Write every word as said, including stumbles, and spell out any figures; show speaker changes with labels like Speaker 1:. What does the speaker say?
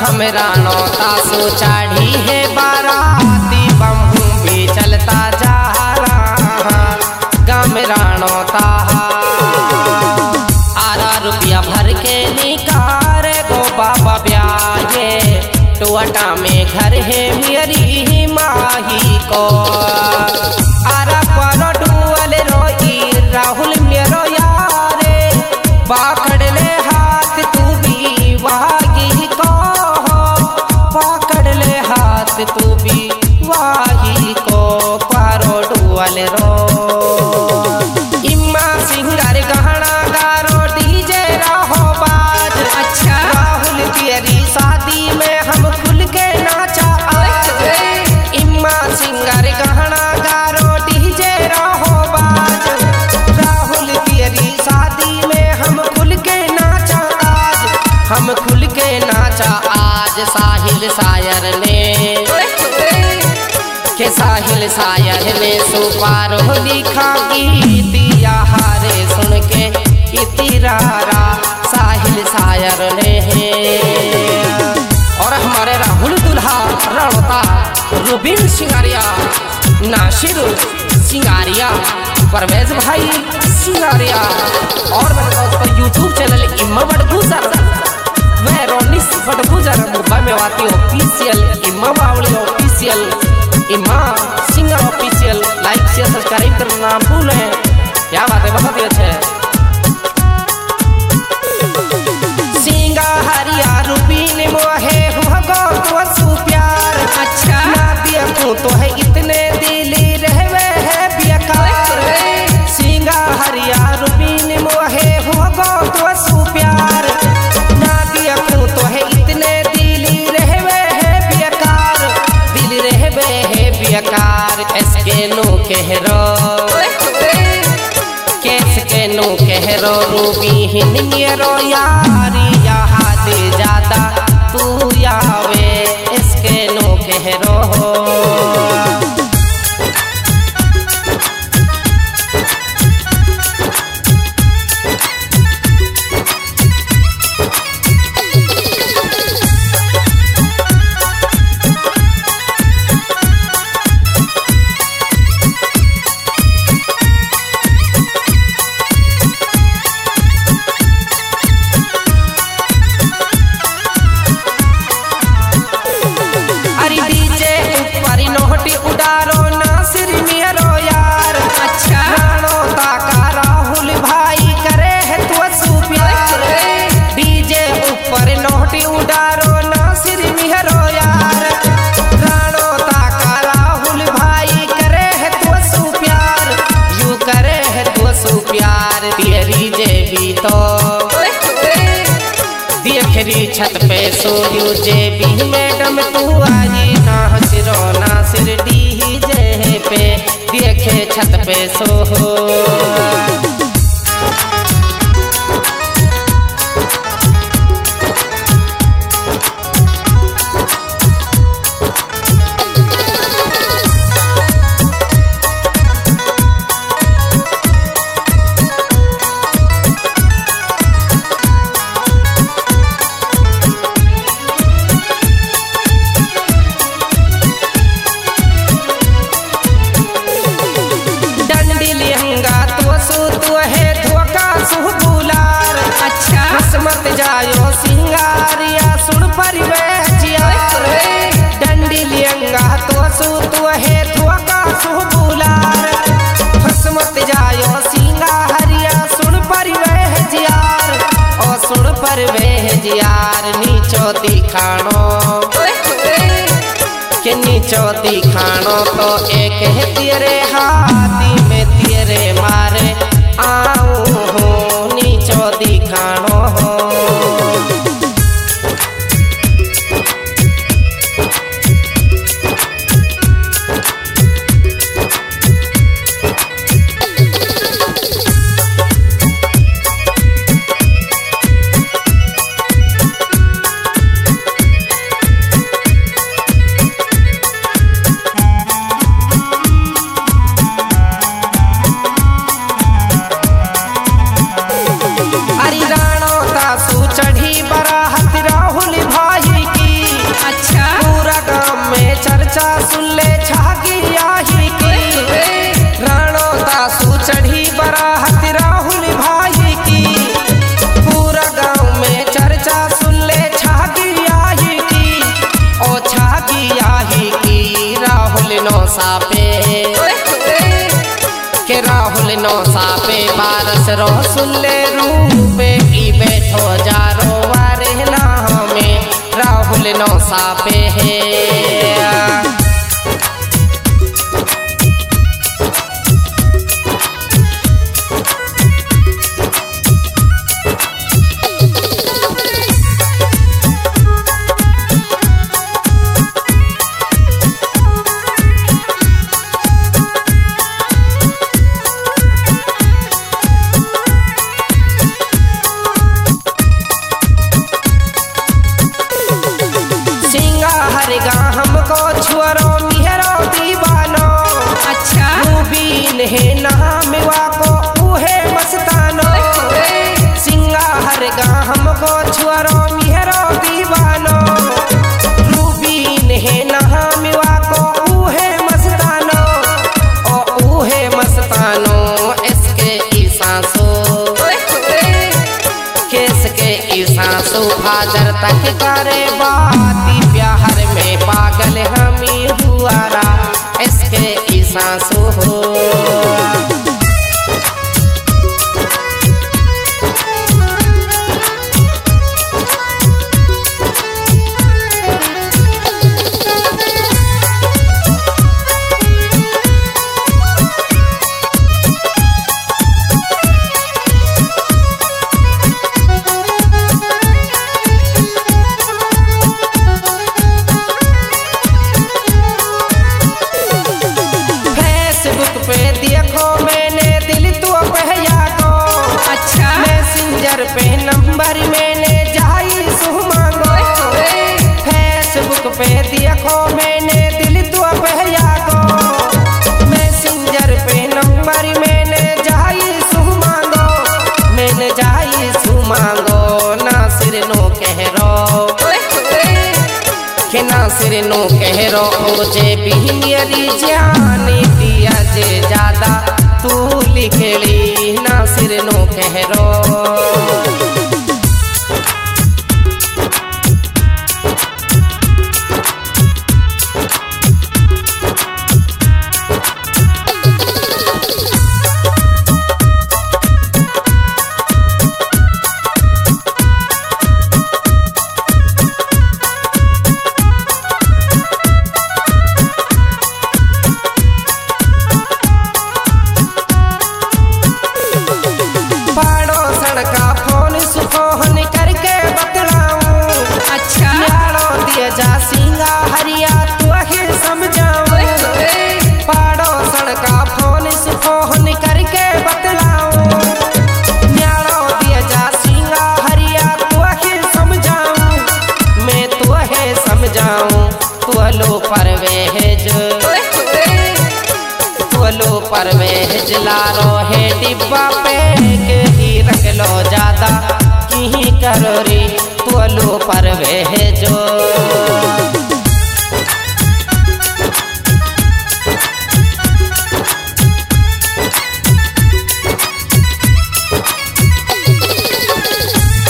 Speaker 1: हमरा नौता चाढ़ी है बाराती बम्हू भी चलता जा रहा गमरा नौता आरा रुपया भर के निकार गो बाबा ब्याहे टुअटा में घर है मेरी माही को आरा पर डुअल रोई राहुल मेरो यारे बाखड़ ले हाथ तू भी वाही को पकड़ ले हाथ तू भी वाही को पारो डुअल रो इम्मा सिंगार गहना गारो डीजे रहो बाज अच्छा राहुल तेरी शादी में हम खुल के नाचा आज इम्मा सिंगार गहना गारो डीजे रहो बाज राहुल तेरी शादी में हम खुल के नाचा आज हम खुल के नाचा आज साहिल सायर ने के साहिल सायर ने सुपारो लिखा गीतिया हारे सुन के इतिरारा साहिल सायर ने और हमारे राहुल दुल्हा रणता रुबिन सिंगारिया नासिर सिंगारिया परवेज भाई सिंगारिया और मेरे दोस्तों यूट्यूब चैनल इम्मा बड़गुजर वह रोनिस बड़गुजर मुंबई में आती ऑफिशियल इम्मा बावली ऑफिशियल इम्मा singer official like share subscribe करना ना भूलें। क्या बात है, बहुत ही अच्छा है। सिंगा हरिया रुबीन मोहे हुआ गो तू प्यार अच्छा ना देखूं तो है इतने दिली रहवे है बेकार सिंगा हरिया रुबीन मोहे हुआ गो तू प्यार ना देखूं तो है इतने दिली रहवे है बेकार दिल रहवे है बेकार इसके नो कहरो कैस के नो कहरो रूबी हिनियरो यारी यहाँ दे जाता तू यावे इसके नो कहरो छत पे सोयू जे भी मैडम तू आई नासिर नासिर डीजे पे देखे छत पे सो मत जायो सिंगारिया सुन परिवेजिया डंडी लियंगा तो सु तू है थोका सु बुलार फस मत जायो सिंगारिया सुन परिवेजिया ओ सुन परिवेजियार नीचो दिखानो के नीचो दिखानो तो एक है तेरे हाथी में तेरे मारे आऊं हूँ नीचो दिखानो हो नौसा पे के राहुल नौसा पे बारस रो सुनले रूपे की बैठो जा रो वारे ना में राहुल नौसा पे है। हमको छुअरो मिहरो दीवानो अच्छा रूबीन है नाम वाको उहे मस्तानो सिंगा हर गा हमको छुअरो मिहरो दीवानो रूबीन है नाम वाको उहे मस्तानो ओ उहे मस्तानो इसके ईसासो केस के ईसासो फाजर तक करे बाती प्यार में पागल हमी हुआरा इसके ईसासो हो। पे देखो मैंने दिल तो बहया को अच्छा मैसेंजर पे नंबर मैंने जाई सु मांगो फेसबुक पे देखो मैंने दिल तो बहया को मैसेंजर पे नंबर मैंने जाई सु मांगो मैंने जाई सु मांगो नासिर नो कह रो के नासिर नो कह रो जे भी मेरी जानी दिया जे ज्यादा तू लिखली नासिर नो कह रो। का फोन सुफोन करके बतलाऊं अच्छा यारो दिया जा सिंगा हरिया तू ही समझाऊं पड़ोसन का फोन सुफोन करके बतलाऊं यारो दिया जा सिंगा हरिया तू ही समझाऊं मैं तू ही समझाऊं तू लो परवेज तू लो परवेज लारो है डिब्बा पे रख लो ज्यादा की करो री तू लो परवेज